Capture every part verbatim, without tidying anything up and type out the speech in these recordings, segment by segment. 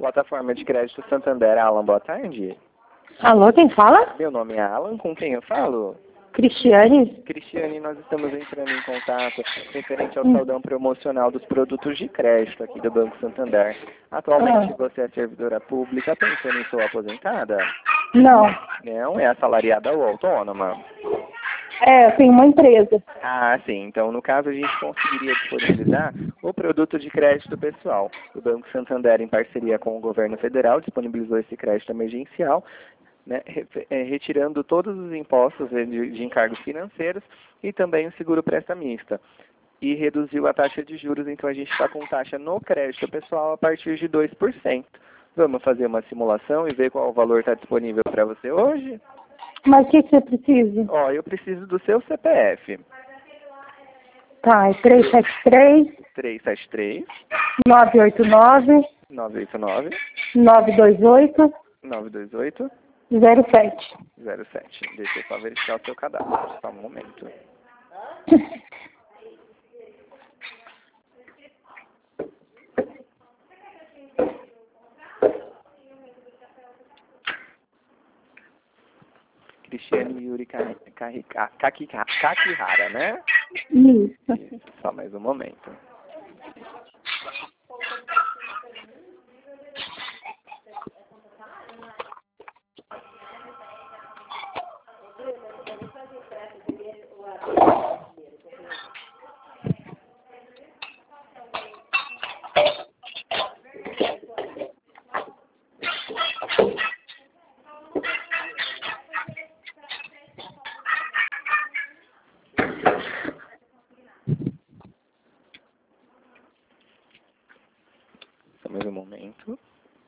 plataforma de crédito Santander. Alan, boa tarde. Alô, quem fala? Meu nome é Alan, com quem eu falo? Cristiane. Cristiane, nós estamos entrando em contato referente ao saldão promocional dos produtos de crédito aqui do Banco Santander. Atualmente Ah. você é servidora pública, pensando em sua aposentada? Não. Não, é assalariada ou autônoma? É, eu tenho uma empresa. Ah, sim. Então, no caso, a gente conseguiria disponibilizar o produto de crédito pessoal. O Banco Santander, em parceria com o governo federal, disponibilizou esse crédito emergencial, né, retirando todos os impostos de, de encargos financeiros e também o seguro prestamista. E reduziu a taxa de juros, então a gente está com taxa no crédito pessoal a partir de dois por cento. Vamos fazer uma simulação e ver qual o valor está disponível para você hoje? Mas o que, que você precisa? Ó, eu preciso do seu C P F. Tá, é três sete três, três sete três, nove oito nove, nove oito nove, nove dois oito, nove dois oito, zero sete. zero sete. Deixa eu só verificar o seu cadastro. Só um momento. Cristiane Yuri Kakihara, né? Isso. Isso, só mais um momento. Só mais um momento.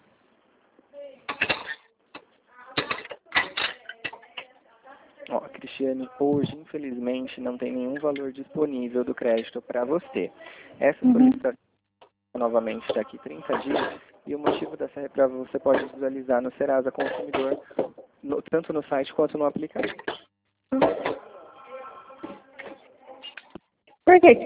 Ó, Cristiane, hoje, infelizmente, não tem nenhum valor disponível do crédito para você. Essa Uhum. solicitação novamente daqui trinta dias, e o motivo dessa reprova você pode visualizar no Serasa Consumidor, no, tanto no site quanto no aplicativo. Por que